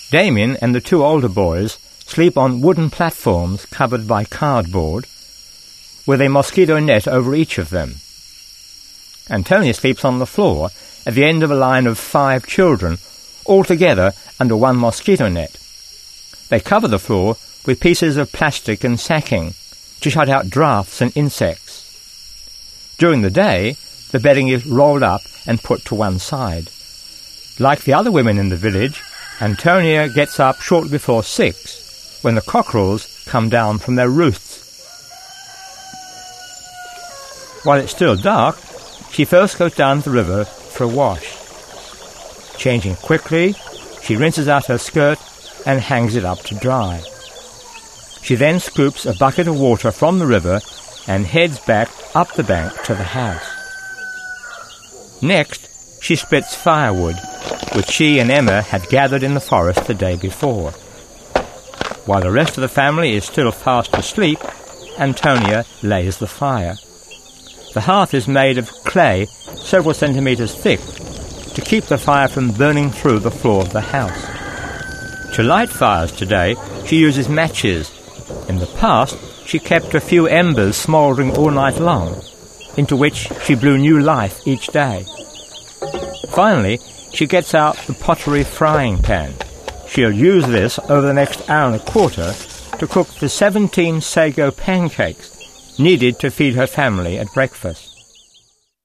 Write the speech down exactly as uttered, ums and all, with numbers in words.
Damien and the two older boys sleep on wooden platforms covered by cardboard, with a mosquito net over each of them. Antonia sleeps on the floor at the end of a line of five children, all together under one mosquito net. They cover the floor with pieces of plastic and sacking to shut out drafts and insects. During the day, the bedding is rolled up and put to one side. Like the other women in the village, Antonia gets up shortly before six, when the cockerels come down from their roosts. While it's still dark, she first goes down to the river for a wash. Changing quickly, she rinses out her skirt and hangs it up to dry. She then scoops a bucket of water from the river and heads back up the bank to the house. Next, she splits firewood, which she and Emma had gathered in the forest the day before. While the rest of the family is still fast asleep, Antonia lays the fire. The hearth is made of clay several centimetres thick to keep the fire from burning through the floor of the house. To light fires today, she uses matches. In the past, she kept a few embers smouldering all night long, into which she blew new life each day. Finally, she gets out the pottery frying pan. She'll use this over the next hour and a quarter to cook the seventeen sago pancakes needed to feed her family at breakfast.